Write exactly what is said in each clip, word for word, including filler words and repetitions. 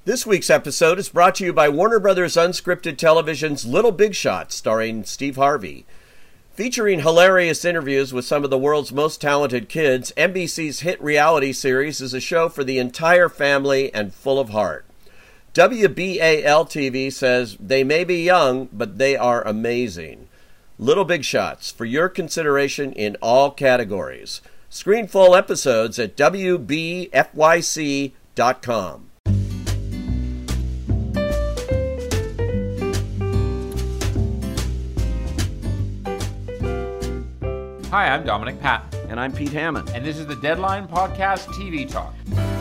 This week's episode is brought to you by Warner Brothers Unscripted Television's Little Big Shots, starring Steve Harvey. Featuring hilarious interviews with some of the world's most talented kids, N B C's hit reality series is a show for the entire family and full of heart. W B A L T V says they may be young, but they are amazing. Little Big Shots, for your consideration in all categories. Screen full episodes at W B F Y C dot com. Hi, I'm Dominic Patton. And I'm Pete Hammond. And this is the Deadline Podcast T V Talk.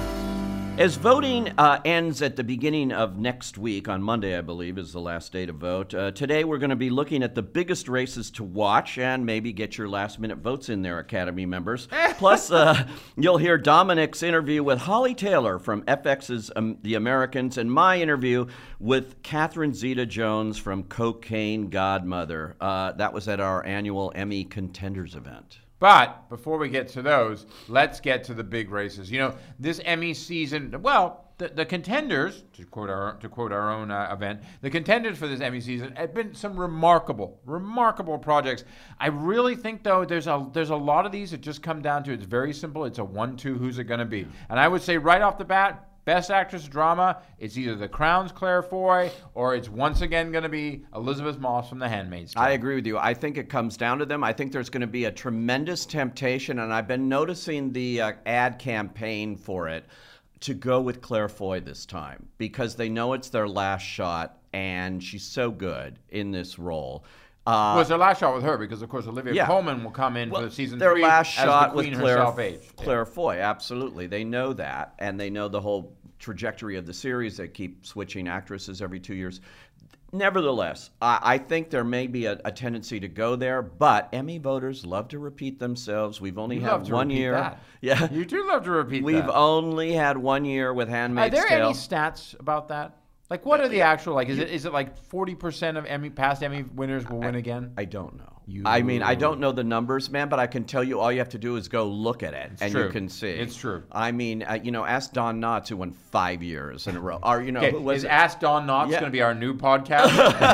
As voting uh, ends at the beginning of next week, on Monday, I believe, is the last day to vote, uh, today we're going to be looking at the biggest races to watch and maybe get your last-minute votes in there, Academy members. Plus, uh, you'll hear Dominic's interview with Holly Taylor from F X's um, The Americans and my interview with Catherine Zeta-Jones from Cocaine Godmother. Uh, that was at our annual Emmy Contenders event. But before we get to those, let's get to the big races. You know, this Emmy season, well, the, the contenders, to quote our to quote our own uh, event, the contenders for this Emmy season have been some remarkable, remarkable projects. I really think, though, there's a there's a lot of these that just come down to, it's very simple. It's a one two, who's it going to be? And I would say right off the bat, Best Actress Drama, it's either The Crown's Claire Foy or it's once again going to be Elizabeth Moss from The Handmaid's Tale. I agree with you. I think it comes down to them. I think there's going to be a tremendous temptation, and I've been noticing the uh, ad campaign for it, to go with Claire Foy this time because they know it's their last shot, and she's so good in this role. Uh, well, it's their last shot with her because, of course, Olivia yeah. Colman will come in well, for season their three last as shot the queen with Claire, herself age. Claire yeah. Foy, absolutely. They know that, and they know the whole trajectory of the series. They keep switching actresses every two years. Nevertheless, I, I think there may be a, a tendency to go there, but Emmy voters love to repeat themselves. We've only you had love to one repeat year. That. Yeah, you do love to repeat We've that. We've only had one year with Handmaid's Tale. Are there Tale. any stats about that? Like, what are the actual, like, is it is it like forty percent of Emmy past Emmy winners will win I, again? I don't know. You... I mean, I don't know the numbers, man, but I can tell you all you have to do is go look at it, it's and true. you can see. It's true. I mean, uh, you know, ask Don Knotts, who won five years in a row. Or, you know, okay. who was is it? Ask Don Knotts yeah. going to be our new podcast?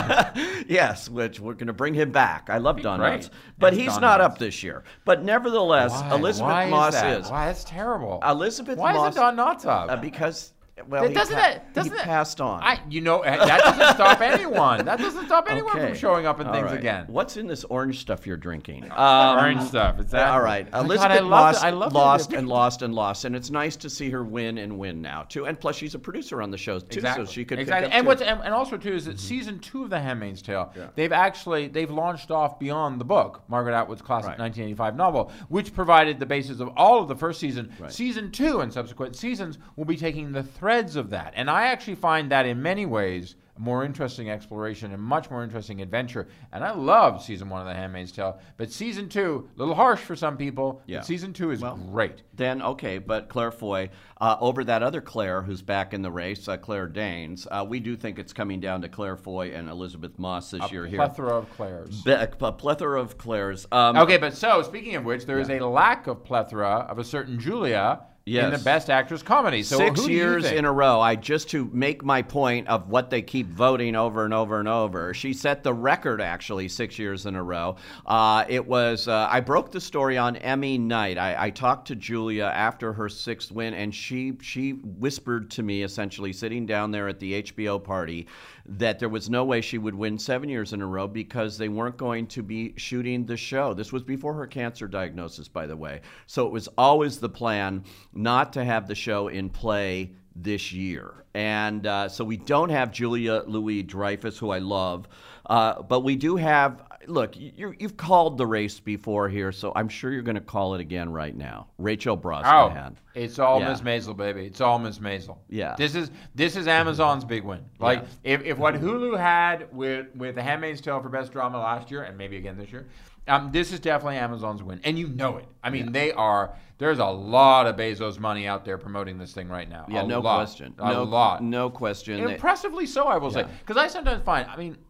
Yes, which we're going to bring him back. I love Don great. Knotts. But Ask he's Don not Knotts. up this year. But nevertheless, Why? Elizabeth Why Moss is, that? is. Why? That's terrible. Elizabeth Why Moss. isn't Don Knotts up? Uh, because... Well, That he, doesn't pa- that, doesn't he that, passed on. I, you know, that doesn't stop anyone. That doesn't stop anyone Okay. from showing up in All things right. again. What's in this orange stuff you're drinking? Um, Orange stuff. Is that all right. Oh, Elizabeth God, I love Moss the- I love the lost idea. and lost and lost, and it's nice to see her win and win now too. And plus, she's a producer on the show too, Exactly. so she could exactly. pick up And too. what's and, and also too is that mm-hmm. season two of The Handmaid's Tale, Yeah. they've actually they've launched off beyond the book, Margaret Atwood's classic Right. nineteen eighty-five novel, which provided the basis of all of the first season. Right. Season two and subsequent seasons will be taking the threads of that, and I actually find that in many ways a more interesting exploration and much more interesting adventure. And I love season one of The Handmaid's Tale, but season two, a little harsh for some people. Yeah. But season two is Well, great. Then, okay, but Claire Foy, uh, over that other Claire who's back in the race, uh, Claire Danes, uh, we do think it's coming down to Claire Foy and Elizabeth Moss this A year here. plethora of Claires. Be- a plethora of Claires. Um, Okay, but so, speaking of which, there is Yeah. a lack of plethora of a certain Julia in Yes. the Best Actress Comedy. So Six who do you years think? in a row. I just to make my point of what they keep voting over and over and over. She set the record actually six years in a row. Uh, it was uh, I broke the story on Emmy night. I, I talked to Julia after her sixth win, and she she whispered to me, essentially sitting down there at the H B O party, that there was no way she would win seven years in a row because they weren't going to be shooting the show. This was before her cancer diagnosis, by the way. So it was always the plan not to have the show in play this year. And uh, so we don't have Julia Louis-Dreyfus, who I love, uh, but we do have, look, you're, you've called the race before here, so I'm sure you're going to call it again right now. Rachel Brosnahan. Oh, it's all Yeah. Miss Maisel, baby. It's all Miss Maisel. Yeah. This is this is Amazon's big win. Like Yeah. if, if what Hulu had with with The Handmaid's Tale for Best Drama last year, and maybe again this year, um, this is definitely Amazon's win, and you know it. I mean, Yeah. they are. There's a lot of Bezos money out there promoting this thing right now. Yeah, a no lot. question. A no, lot. No question. Impressively so, I will say. Yeah. Because I sometimes find, I mean,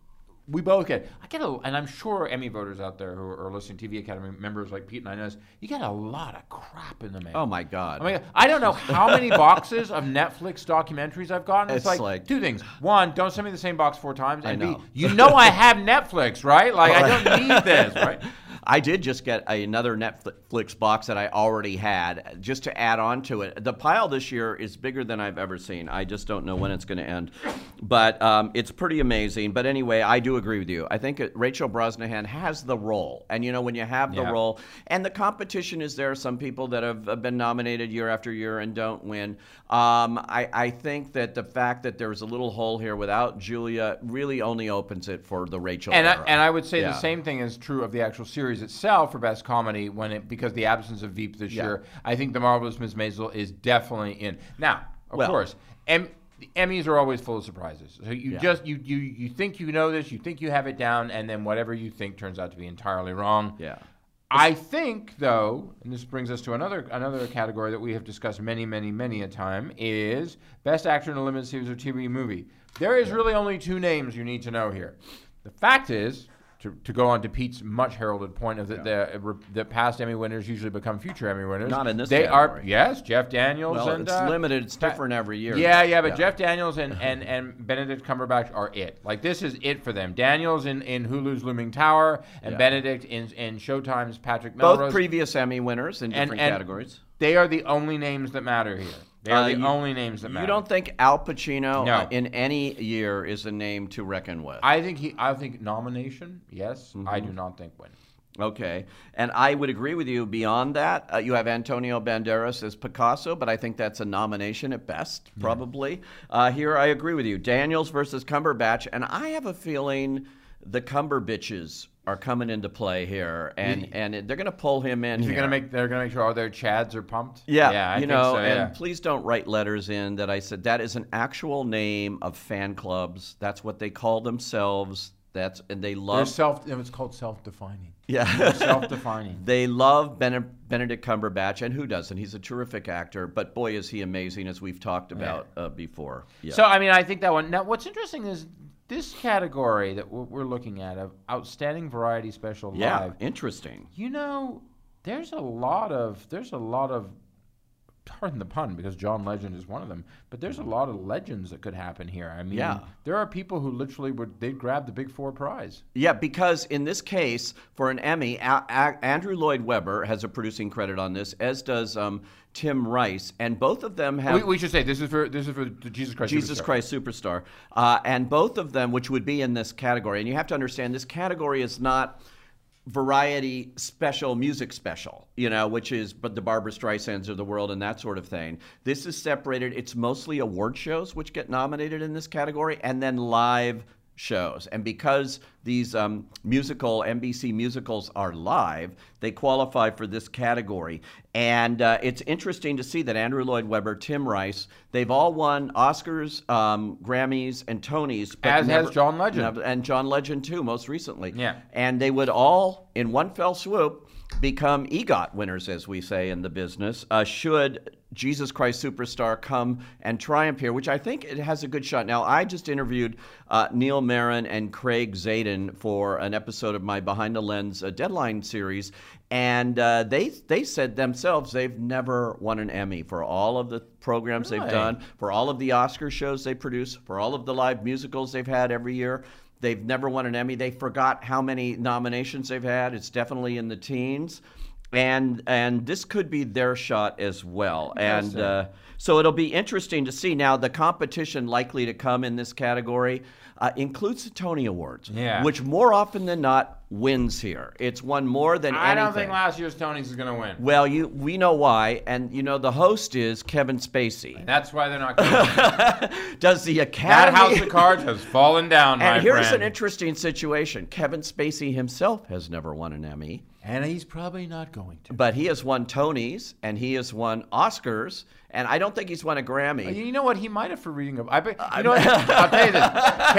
We both get. I get a, and I'm sure Emmy voters out there who are listening, T V Academy members like Pete and I know this. You get a lot of crap in the mail. Oh my God! I mean, I don't know how many boxes of Netflix documentaries I've gotten. It's, It's like, like- two things: one, don't send me the same box four times, and I B, know. you know I have Netflix, right? Like I don't need this, right? I did just get another Netflix box that I already had, just to add on to it. The pile this year is bigger than I've ever seen. I just don't know when it's going to end. But um, it's pretty amazing. But anyway, I do agree with you. I think it, Rachel Brosnahan has the role. And, you know, when you have the Yeah. role, and the competition is there, some people that have have been nominated year after year and don't win. Um, I, I think that the fact that there's a little hole here without Julia really only opens it for the Rachel And I, era. and I would say Yeah. the same thing is true of the actual series itself for Best Comedy, when it because the absence of Veep this Yeah. year. I think The Marvelous Miss Maisel is definitely in. Now, of Well- course, em, the Emmys are always full of surprises. So you Yeah. just you, you you think you know this, you think you have it down, and then whatever you think turns out to be entirely wrong. Yeah. I think, though, and this brings us to another another category that we have discussed many, many, many a time, is Best Actor in a Limited Series or T V Movie. There is really only two names you need to know here. The fact is, to, to go on to Pete's much heralded point of that Yeah. the, the past Emmy winners usually become future Emmy winners. Not in this They category. are, yes, Jeff Daniels Well, and... it's uh, limited. It's Pa- different every year. Yeah, yeah, but Jeff Daniels and, and, and Benedict Cumberbatch are it. Like, this is it for them. Daniels in, in Hulu's Looming Tower, and Yeah. Benedict in, in Showtime's Patrick Melrose. Both previous Emmy winners in And- different and categories. They are the only names that matter here. They are Uh, the you- only names that matter. You don't think Al Pacino No. uh, in any year is a name to reckon with? I think he. I think nomination. Yes. Mm-hmm. I do not think win. Okay. And I would agree with you beyond that. Uh, you have Antonio Banderas as Picasso, but I think that's a nomination at best, probably. Uh, here I agree with you. Daniels versus Cumberbatch. And I have a feeling the Cumberbitches are coming into play here, and, Really? and they're going to pull him in Is he here. gonna make? They're gonna make sure all their chads are pumped. Yeah, Yeah. I you think know, so, yeah. and please don't write letters in that I said that is an actual name of fan clubs. That's what they call themselves. That's and they They're love. self. It's called self-defining. Yeah, Self-defining. They love Bene- Benedict Cumberbatch, and who doesn't? He's a terrific actor, but boy, is he amazing, as we've talked about uh, before. Yeah. So I mean, I think that one. Now, what's interesting is this category that we're we're looking at of outstanding variety special yeah, live. interesting. You know, there's a lot of there's a lot of pardon the pun because John Legend is one of them, but there's a lot of legends that could happen here. I mean, Yeah. there are people who literally would they'd grab the Big Four prize. Yeah, because in this case, for an Emmy, a- a- Andrew Lloyd Webber has a producing credit on this, as does um, Tim Rice, and both of them have. We, we should say this is for this is for the Jesus Christ. Jesus Superstar. Christ Superstar. Uh, and both of them, which would be in this category, and you have to understand this category is not variety special music special, you know, which is but the Barbra Streisands of the world and that sort of thing. This is separated. It's mostly award shows which get nominated in this category, and then live shows. And because these um, musical N B C musicals are live, they qualify for this category. And uh, it's interesting to see that Andrew Lloyd Webber, Tim Rice, they've all won Oscars, um, Grammys, and Tonys. But As never, has John Legend. never- and John Legend too, most recently. Yeah. And they would all, in one fell swoop, become EGOT winners, as we say in the business, uh, should Jesus Christ Superstar come and triumph here, which I think it has a good shot. Now, I just interviewed uh, Neil Marin and Craig Zadan for an episode of my Behind the Lens uh, Deadline series, and uh, they they said themselves they've never won an Emmy for all of the programs Really? they've done, for all of the Oscar shows they produce, for all of the live musicals they've had every year. They've never won an Emmy. They forgot how many nominations they've had. It's definitely in the teens. And and this could be their shot as well. And Interesting. uh, so it'll be interesting to see. Now, the competition likely to come in this category uh, includes the Tony Awards, Yeah. which more often than not wins here. It's won more than I anything. don't think last year's Tonys is going to win. Well, you we know why. And, you know, the host is Kevin Spacey. That's why they're not going to win. Does the That Academy... house of cards has fallen down, my And here's friend. an interesting situation. Kevin Spacey himself has never won an Emmy, And he's probably not going to. but he has won Tonys and he has won Oscars, and I don't think he's won a Grammy. You know what? He might have for reading. A, I bet. You know what? I'll tell you this.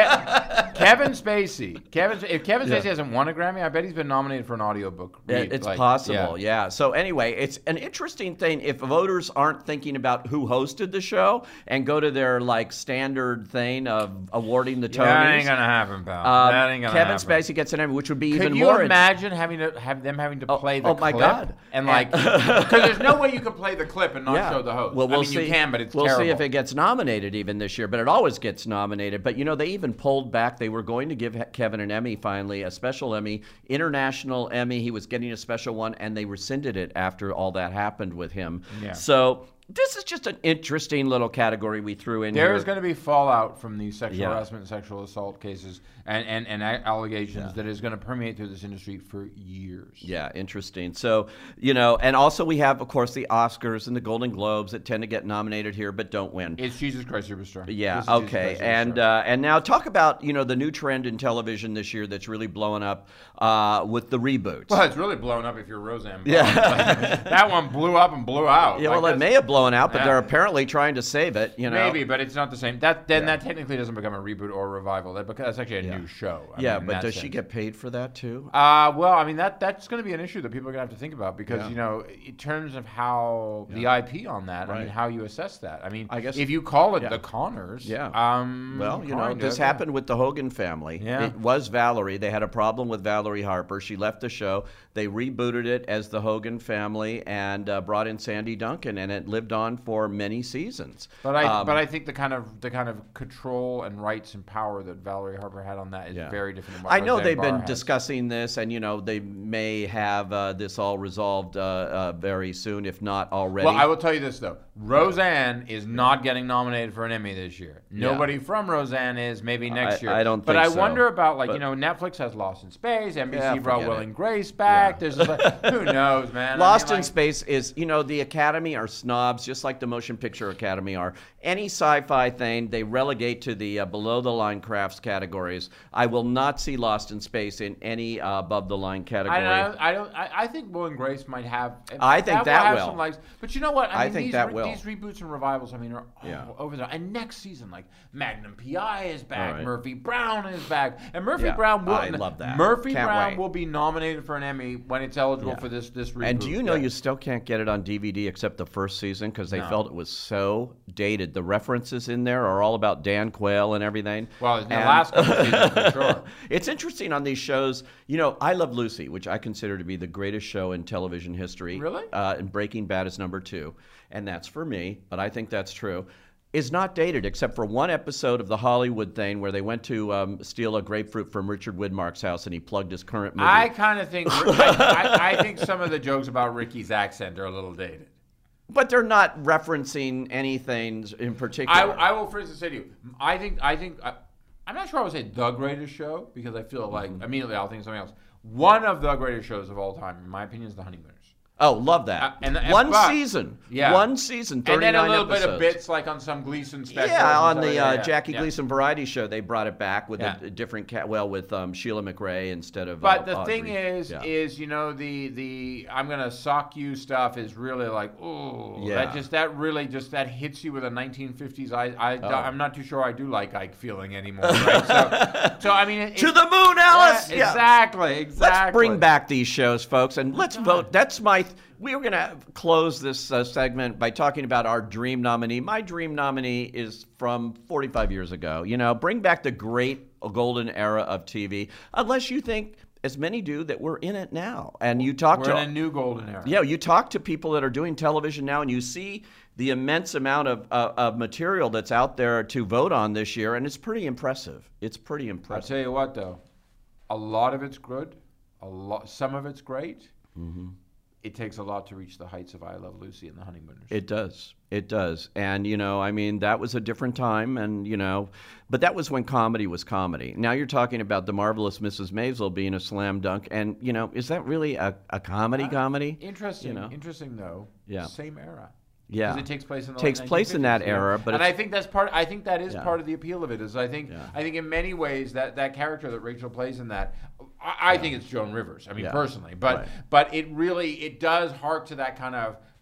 Ke- Kevin Spacey. Kevin. If Kevin Spacey Yeah. hasn't won a Grammy, I bet he's been nominated for an audiobook read. It- It's Like, possible, yeah. yeah. So anyway, it's an interesting thing if voters aren't thinking about who hosted the show and go to their like standard thing of awarding the Tonys. That ain't gonna happen, pal. um, that ain't gonna Kevin happen. Spacey gets an Emmy, which would be Could even you more. imagine having to have them having to play the oh my clip God. and like because there's no way you can play the clip and not Yeah. show the host. Well, we'll I mean, see. you can, but it's we'll terrible. see if it gets nominated even this year. But it always gets nominated. But you know, they even pulled back. They were going to give He- Kevin an Emmy finally, a special Emmy, international Emmy. He was getting a special one, and they rescinded it after all that happened with him. Yeah. So this is just an interesting little category we threw in There here. is going to be fallout from these sexual Yeah. harassment and sexual assault cases and, and, and a- allegations that is going to permeate through this industry for years. Yeah, interesting. So, you know, and also we have, of course, the Oscars and the Golden Globes that tend to get nominated here but don't win. It's Jesus Christ Superstar. Yeah. This is Jesus Okay. Christ And Superstar. uh, and now talk about you know the new trend in television this year that's really blowing up uh, with the reboots. Well, it's really blown up if you're Roseanne. Barr. Yeah. That one blew up and blew out. yeah. Like, Well, it that's- may have blown out, but Yeah. they're apparently trying to save it. You know. Maybe, but it's not the same. That then Yeah. that technically doesn't become a reboot or a revival. That because that's actually a Yeah. new show. I Yeah, mean, in but that does she sense. get paid for that too? Uh, well, I mean that that's going to be an issue that people are going to have to think about because Yeah. you know, in terms of how the I P on that, I mean, Right. how you assess that. I mean, I guess- if you call it yeah. the Connors, Yeah. Um, Well, you know, kind this of, yeah. happened with the Hogan family. Yeah. It was Valerie. They had a problem with Valerie Harper. She left the show. They rebooted it as the Hogan family and uh, brought in Sandy Duncan, and it lived on for many seasons. But I, Um, but I think the kind of the kind of control and rights and power that Valerie Harper had on that is Yeah. very different. Than what I know Roseanne they've Barr been has. discussing this, and you know they may have uh, this all resolved uh, uh, very soon, if not already. Well, I will tell you this though: Roseanne is not getting nominated for an Emmy this year. Yeah. Nobody from Roseanne is. Maybe next I- year. I don't But think I so. wonder about like But- you know Netflix has Lost in Space. N B C Yeah, brought forget Will it. and Grace back. Yeah. There's just like, who knows, man. I Lost mean, in like, Space is, you know, the Academy are snobs, just like the Motion Picture Academy are. Any sci-fi thing, they relegate to the uh, below-the-line crafts categories. I will not see Lost in Space in any uh, above-the-line category. I don't. I don't. I, I think Will and Grace might have. I think that have will. Some likes, but you know what? I, I mean, think these, that re- will. These reboots and revivals, I mean, are all Yeah. over there. And next season, like Magnum P I is back, All right. Murphy Brown is back, and Murphy Yeah, Brown will. I love that. Murphy Can't Brown wait. will be nominated for an Emmy when it's eligible Yeah. for this this reboot. And do you know Yeah. you still can't get it on D V D except the first season because they No. felt it was so dated. The references in there are all about Dan Quayle and everything. Well, in the And- last couple of seasons for sure. It's interesting on these shows. You know, I Love Lucy, which I consider to be the greatest show in television history. Really? Uh, and Breaking Bad is number two. And that's for me, but I think that's true. Is not dated except for one episode of the Hollywood thing where they went to um, steal a grapefruit from Richard Widmark's house and he plugged his current movie. I kind of think. I, I, I think some of the jokes about Ricky's accent are a little dated. But they're not referencing anything in I, particular. I will, for instance, say to you, I think, I think, I, I'm not sure I would say the greatest show because I feel like Mm-hmm. immediately I'll think of something else. One of the greatest shows of all time, in my opinion, is The Honeymooners. Oh, love that. Uh, and- and- One but- season. Yeah. One season, And thirty-nine then a little episodes. bit of bits like on some Gleason special. Yeah, on and the stuff. uh, Yeah, yeah, Jackie yeah. Gleason variety show, they brought it back with Yeah. a, a different cat. Well, with um, Sheila McRae instead of. But uh, the Audrey. thing is, Yeah. is you know the the I'm gonna sock you stuff is really like oh Yeah. that just that really just that hits you with a nineteen fifties. I I Oh. I'm not too sure I do like Ike feeling anymore. Right? so so I mean it, to it- the moon, Alice. Yeah, Yeah. exactly exactly. Let's bring back these shows, folks, and let's vote. That's my. We were going to close this uh, segment by talking about our dream nominee. My dream nominee is from forty-five years ago. You know, bring back the great golden era of T V, unless you think, as many do, that we're in it now. And you talk We're to in a new golden era. yeah, you talk to people that are doing television now, and you see the immense amount of, uh, of material that's out there to vote on this year, and it's pretty impressive. It's pretty I'll impressive. tell you what though, a lot of it's good, a lot some of it's great. Mm-hmm. It takes a lot to reach the heights of I Love Lucy and The Honeymooners. It does. It does. And, you know, I mean, that was a different time, and, you know, but that was when comedy was comedy. Now you're talking about The Marvelous Missus Maisel being a slam dunk, and, you know, is that really a, a comedy comedy? Interesting. You know? Interesting though. Yeah. Same era. Yeah. Because it takes place in the Takes late place in that nineteen fifties, era, yeah. but and it's- I think that's part. I think that is Yeah. part of the appeal of it. Is I think Yeah. I think in many ways that that character that Rachel plays in that, I, I think it's Joan Rivers. I mean Yeah. personally, but Right. but it really it does hark to that kind of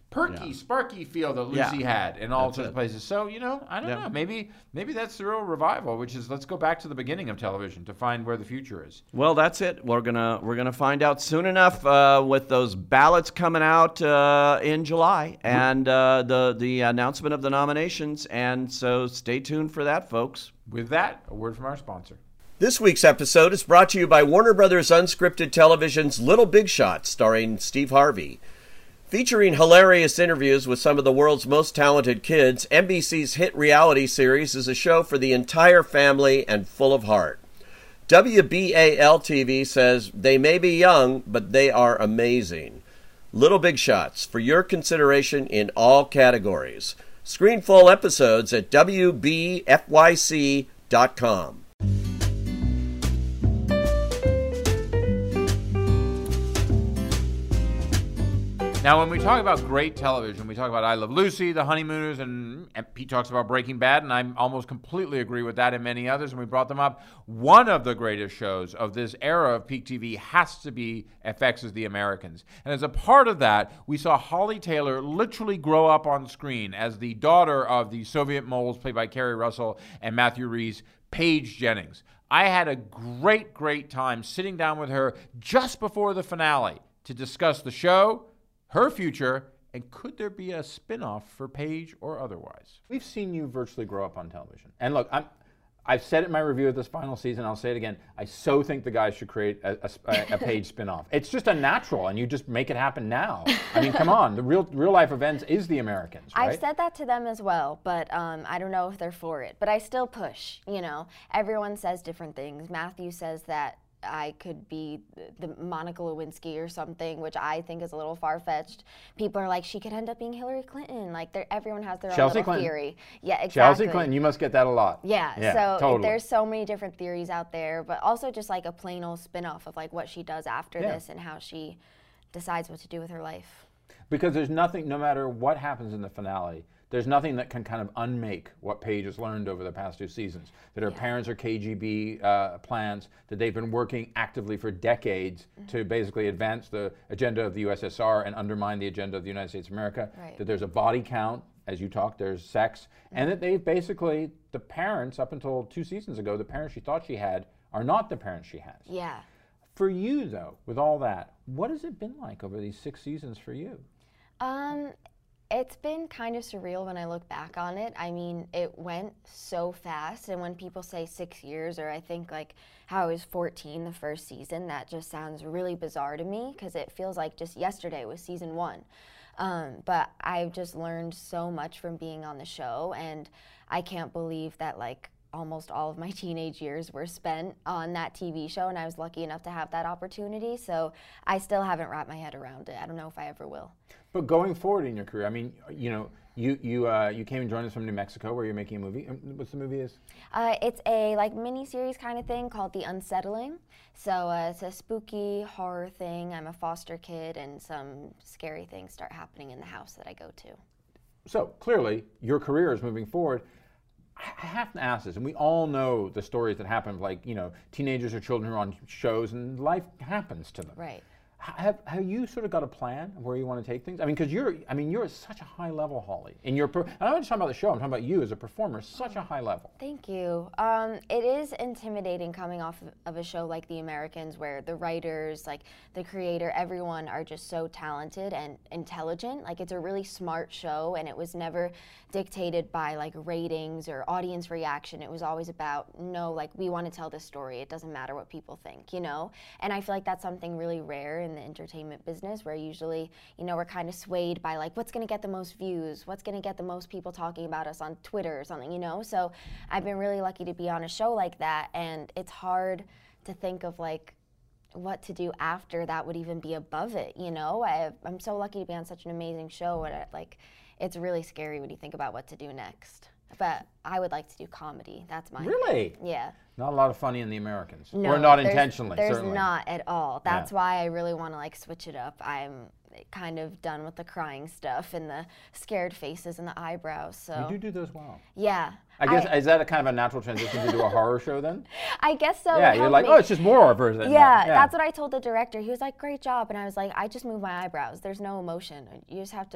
perky, Yeah. sparky feel that Yeah. Lucy had in all That's sorts of it. places. So, you know, I don't Yeah. know. Maybe maybe that's the real revival, which is let's go back to the beginning of television to find where the future is. Well, that's it. We're gonna we're gonna find out soon enough uh, with those ballots coming out uh, in July and uh, the the announcement of the nominations. And so stay tuned for that, folks. With that, a word from our sponsor. This week's episode is brought to you by Warner Brothers Unscripted Television's Little Big Shots, starring Steve Harvey. Featuring hilarious interviews with some of the world's most talented kids, N B C's hit reality series is a show for the entire family and full of heart. W B A L T V says they may be young, but they are amazing. Little Big Shots, for your consideration in all categories. Screen full episodes at W B F Y C dot com. Now, when we talk about great television, we talk about I Love Lucy, The Honeymooners, and, and Pete talks about Breaking Bad, and I almost completely agree with that and many others, and we brought them up. One of the greatest shows of this era of peak T V has to be F X's The Americans. And as a part of that, we saw Holly Taylor literally grow up on screen as the daughter of the Soviet moles played by Kerry Russell and Matthew Rhys, Paige Jennings. I had a great, great time sitting down with her just before the finale to discuss the show, her future, and could there be a spin-off for Paige or otherwise? We've seen you virtually grow up on television. And look, I'm, I've said it in my review of this final season, I'll say it again, I so think the guys should create a, a, a Paige spin-off. It's just a natural, and you just make it happen now. I mean, come on, the real real life events is The Americans, right? I've said that to them as well, but um, I don't know if they're for it. But I still push, you know. Everyone says different things. Matthew says that I could be the Monica Lewinsky or something, which I think is a little far-fetched. People are like, she could end up being Hillary Clinton. Like, everyone has their Chelsea own little Clinton. theory. Yeah, exactly. Chelsea Clinton, you must get that a lot. Yeah, Yeah, so totally. there's so many different theories out there, but also just like a plain old spin-off of like what she does after Yeah. this and how she decides what to do with her life. Because there's nothing, no matter what happens in the finale, there's nothing that can kind of unmake what Paige has learned over the past two seasons. That her Yeah. parents are K G B uh, plans, that they've been working actively for decades Mm-hmm. to basically advance the agenda of the U S S R and undermine the agenda of the United States of America. Right. That there's a body count, as you talked, there's sex, and that they basically, the parents, up until two seasons ago, the parents she thought she had are not the parents she has. Yeah. For you, though, with all that, what has it been like over these six seasons for you? Um, it's been kind of surreal when I look back on it. I mean, it went so fast, and when people say six years, or I think like how I was fourteen the first season, that just sounds really bizarre to me because it feels like just yesterday was season one. Um, but I've just learned so much from being on the show, and I can't believe that like almost all of my teenage years were spent on that T V show, and I was lucky enough to have that opportunity. So I still haven't wrapped my head around it. I don't know if I ever will. But going forward in your career, I mean, you know, you you uh, you came and joined us from New Mexico, where you're making a movie. Um, What's the movie is? Uh, it's a like mini series kind of thing called The Unsettling. So uh, it's a spooky horror thing. I'm a foster kid, and some scary things start happening in the house that I go to. So clearly, your career is moving forward. I I have to ask this, and we all know the stories that happen, like, you know, teenagers or children who are on shows, and life happens to them. Right. Have, have you sort of got a plan of where you want to take things? I mean, because you're, I mean, you're at such a high level, Holly. In your, per- I'm not just talking about the show. I'm talking about you as a performer. Such a high level. Thank you. Um, it is intimidating coming off of, of a show like The Americans, where the writers, like the creator, everyone are just so talented and intelligent. Like, it's a really smart show, and it was never dictated by like ratings or audience reaction. It was always about, no, like, we want to tell this story. It doesn't matter what people think, you know? And I feel like that's something really rare in the entertainment business, where usually, you know, we're kind of swayed by like, what's going to get the most views, what's going to get the most people talking about us on Twitter or something, you know? So I've been really lucky to be on a show like that, and it's hard to think of like what to do after that would even be above it, you know? I, I'm so lucky to be on such an amazing show, and it, like, it's really scary when you think about what to do next. But I would like to do comedy. That's my Really? thing. Yeah. Not a lot of funny in The Americans. No, or not there's- intentionally, There's certainly. not at all. That's Yeah. why I really want to like switch it up. I'm kind of done with the crying stuff and the scared faces and the eyebrows. So You do do those well. yeah. I guess, is that a kind of a natural transition to do a horror show then? I guess so. Yeah, It you're helped like, me. oh, it's just more version. Yeah, that's what I told the director. He was like, great job. And I was like, I just move my eyebrows. There's no emotion. You just have to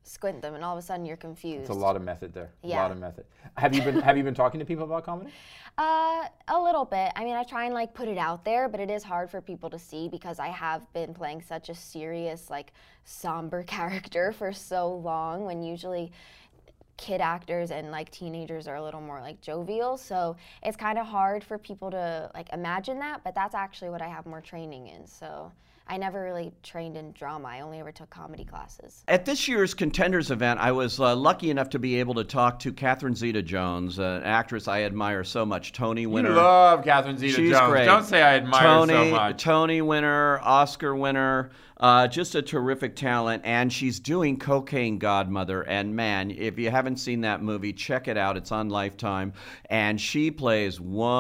squint them, and all of a sudden you're confused. It's a lot of method there. Yeah. A lot of method. Have you been Have you been talking to people about comedy? Uh, a little bit. I mean, I try and like put it out there, but it is hard for people to see because I have been playing such a serious, like, somber character for so long, when usually kid actors and like teenagers are a little more like jovial. So it's kind of hard for people to like imagine that, but that's actually what I have more training in. So I never really trained in drama. I only ever took comedy classes. At this year's Contenders event, I was uh, lucky enough to be able to talk to Catherine Zeta-Jones, uh, an actress I admire so much, Tony winner. You love Catherine Zeta-Jones. She's great. Don't say I admire Tony, her so much. Tony winner, Oscar winner, uh, just a terrific talent, and she's doing Cocaine Godmother. And man, if you haven't seen that movie, check it out. It's on Lifetime, and she plays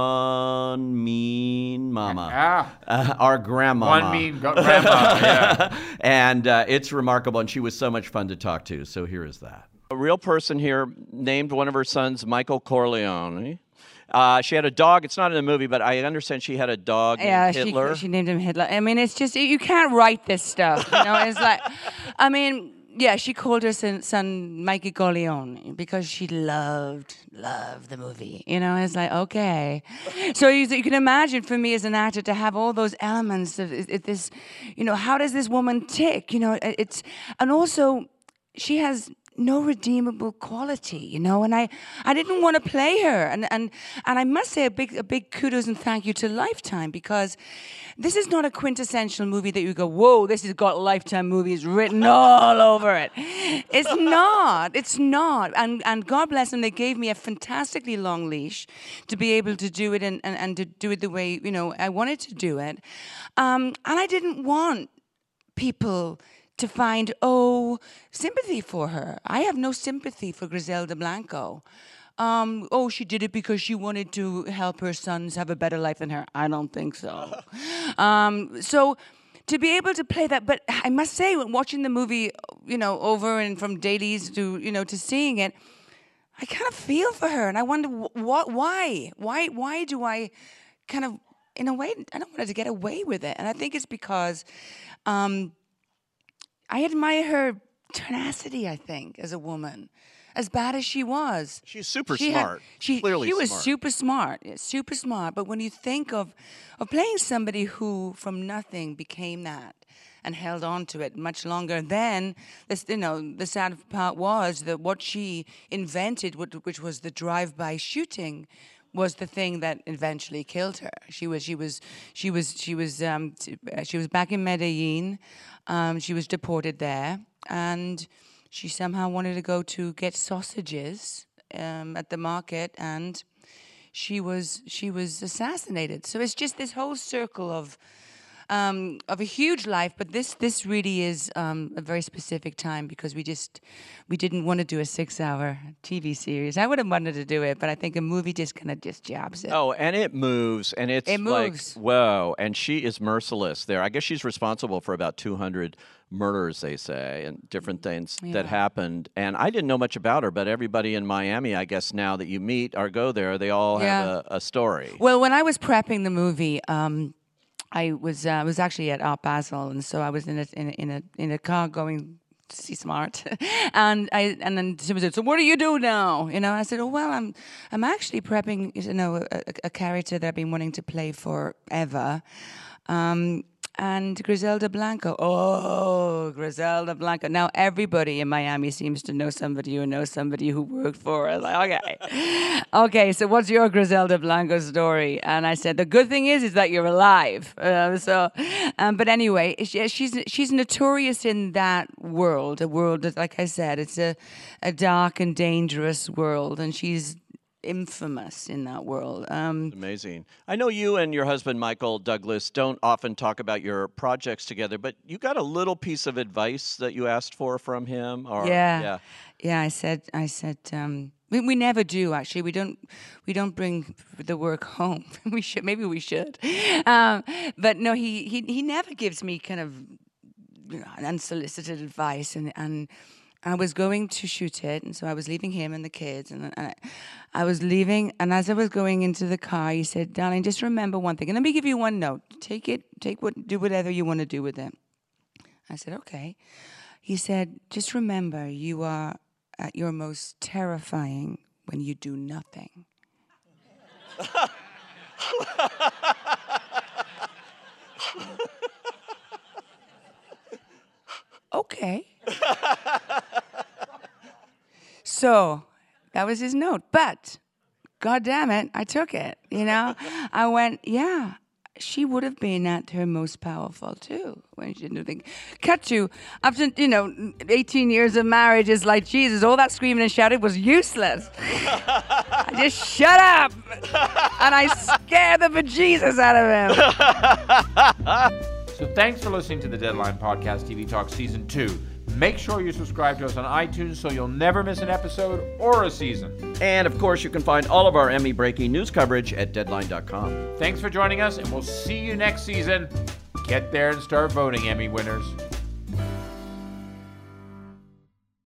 one mean mama, Ah. uh, our grandmama. One mean go- grandma, yeah. And uh, it's remarkable, and she was so much fun to talk to. So here is that. A real person here named one of her sons Michael Corleone. Uh, she had a dog. It's not in the movie, but I understand she had a dog Yeah, named Hitler. she she named him Hitler. I mean, it's just you can't write this stuff. You know, it's like, I mean, yeah, she called her son, son Mikey Corleone because she loved loved the movie. You know, it's like okay. So you, you can imagine for me as an actor to have all those elements of it, it, this. You know, how does this woman tick? You know, it, it's and also she has no redeemable quality, you know, and I, I didn't want to play her, and, and and I must say a big a big kudos and thank you to Lifetime, because this is not a quintessential movie that you go, whoa, this has got Lifetime movies written all over it. It's not, it's not, and and God bless them, they gave me a fantastically long leash to be able to do it and, and, and to do it the way, you know, I wanted to do it, um, and I didn't want people to find, oh, sympathy for her. I have no sympathy for Griselda Blanco. Um, oh, she did it because she wanted to help her sons have a better life than her. I don't think so. um, so to be able to play that, but I must say, when watching the movie, you know, over and from dailies to, you know, to seeing it, I kind of feel for her, and I wonder what, why, why, why do I kind of, in a way, I don't want her to get away with it, and I think it's because. Um, I admire her tenacity, I think, as a woman, as bad as she was. She's super She had- smart. she, Clearly she was smart. super smart, yeah, super smart. But when you think of, of playing somebody who from nothing became that and held on to it much longer, then, this, you know, the sad part was that what she invented, what- which was the drive-by shooting, was the thing that eventually killed her. She was, she was, she was, she was, um, t- uh, she was back in Medellin. Um, she was deported there, and she somehow wanted to go to get sausages um, at the market, and she was, she was assassinated. So it's just this whole circle of. Um, of a huge life, but this this really is um, a very specific time because we just we didn't want to do a six-hour T V series. I would have wanted to do it, but I think a movie just kind of just jabs it. Oh, and it moves, and it's It moves. like, whoa, and she is merciless there. I guess she's responsible for about two hundred murders, they say, and different things Yeah. that happened. And I didn't know much about her, but everybody in Miami, I guess now that you meet or go there, they all Yeah. have a, a story. Well, when I was prepping the movie, um, I was uh, was actually at Art Basel, and so I was in a in a in a, in a car going to see Smart, and I and then she said, "So what do you do now?" You know, I said, "Oh well, I'm I'm actually prepping, you know, a, a, a character that I've been wanting to play forever." Um, and Griselda Blanco. Oh, Griselda Blanco. Now everybody in Miami seems to know somebody who knows somebody who worked for her. Like, okay. Okay, so what's your Griselda Blanco story? And I said, the good thing is, is that you're alive. Uh, so, um, but anyway, she, she's she's notorious in that world, a world that, like I said, it's a, a dark and dangerous world, and she's infamous in that world. Um, Amazing. I know you and your husband, Michael Douglas, don't often talk about your projects together, but you got a little piece of advice that you asked for from him? Or, yeah, yeah. yeah. I said, I said, um, we, we never do actually. We don't, we don't bring the work home. we should, maybe we should. Um, but no, he, he, he never gives me kind of, you know, unsolicited advice, and and. I was going to shoot it, and so I was leaving him and the kids, and, and I, I was leaving, and as I was going into the car, he said, "Darling, just remember one thing, and let me give you one note. Take it, take what, do whatever you want to do with it." I said, "Okay." He said, just remember, you are at your most terrifying when you do nothing. Okay. So that was his note. But, God damn it, I took it, you know? I went, yeah, she would have been at her most powerful, too, when she didn't think. Cut to, after, you know, eighteen years of marriage, is like, Jesus, all that screaming and shouting was useless. I just shut up, and I scared the bejesus out of him. So thanks for listening to the Deadline Podcast T V Talk Season two. Make sure you subscribe to us on iTunes so you'll never miss an episode or a season. And, of course, you can find all of our Emmy-breaking news coverage at deadline dot com. Thanks for joining us, and we'll see you next season. Get there and start voting, Emmy winners.